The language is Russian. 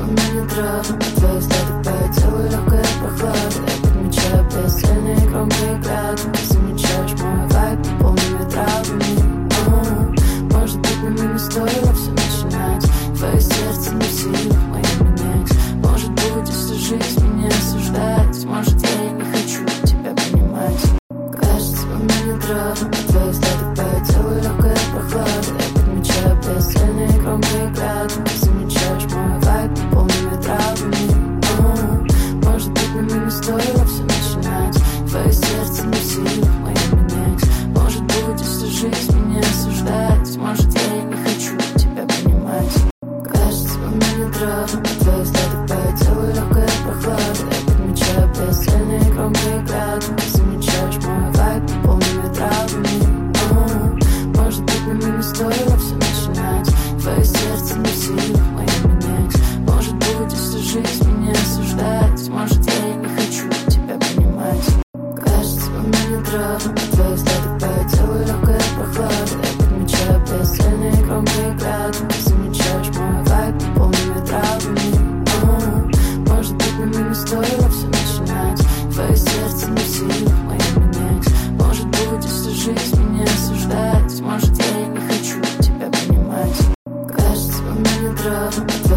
меня дрожь, твои взгляды по телу легкая прохлада. Я подмечаю бесцельные громкие клятвы. Ты замечаешь мой вайб полными травами. Может быть, нам не стоило все начинать. Твое сердце не в силах моим менять. Может быть, если жизнь меня осуждает, может, я и не хочу тебя понимать. Кажется, у меня дрожь, твои взгляды по телу легкая прохлада. Я подмечаю бесцельные громкие клятвы. Ты замечаешь мой вайб полными травами. Может быть, нам не стоило все начинать. Твое сердце не в силах моим менять. Может быть, если жизнь меня осуждает, может, я и не хочу тебя понимать. Кажется, у меня дрожь, твои взгляды по телу легкая прохлада. Я подмечаю бесцельные громкие клятвы. Ты замечаешь мой вайб полными травами. Может быть, нам не стоило все начинать. Твое сердце не в силах моим менять. Может быть, если жизнь меня осуждает, может, я и не хочу тебя понимать. Кажется, у меня дрожь, твои взгляды по телу легкая прохлада. Я подмечаю бесцельные громкие клятвы.